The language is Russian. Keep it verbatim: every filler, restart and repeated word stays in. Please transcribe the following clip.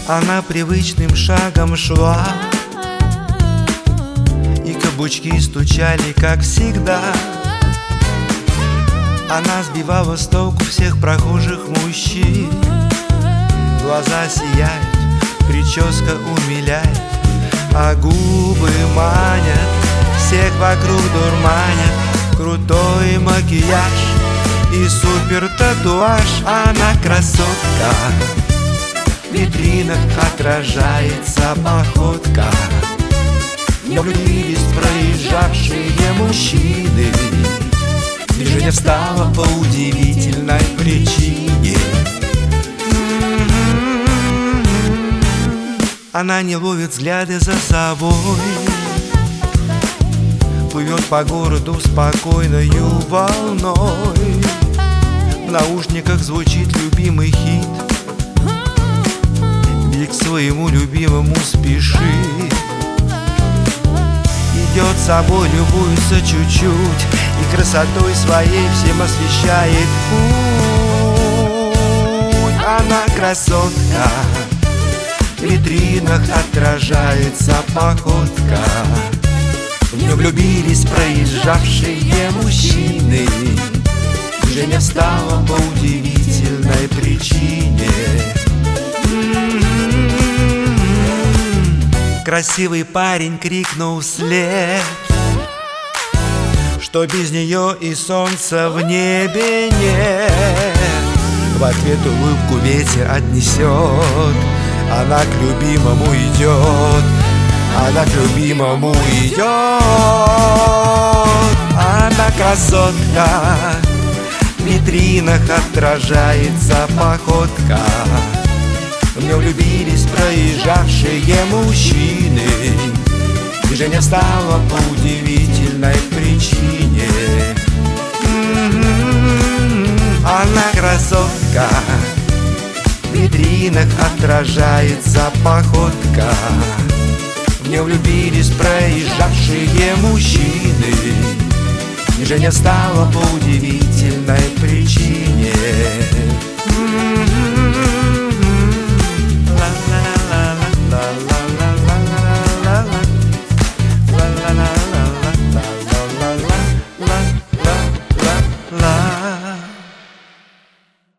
Она привычным шагом шла, и каблучки стучали, как всегда. Она сбивала с толку всех прохожих мужчин. Глаза сияют, прическа умиляет, а губы манят, всех вокруг дурманят. Крутой макияж и супер татуаж. Она красотка, в витринах отражается походка. В нее влюбились проезжавшие мужчины. Движение встало по удивительной причине. Она не ловит взгляды за собой, плывет по городу спокойною волной. В наушниках звучит любимый хит, где к своему любимому спешит. Идет с собой, любуется чуть-чуть, и красотой своей всем освещает путь. Она красотка, в витринах отражается походка. В нее влюбились проезжавшие мужчины. Движение встало по удивительной причине. Красивый парень крикнул вслед, что без нее и солнца в небе нет. В ответ улыбку ветер отнесет. Она к любимому идет, она к любимому идет. Она красотка, в витринах отражается походка. В нее влюбились проезжавшие мужчины. Движение встало по удивительной причине. Она красотка, в витринах отражается походка. В нее влюбились проезжавшие мужчины. Движение стало по удивительной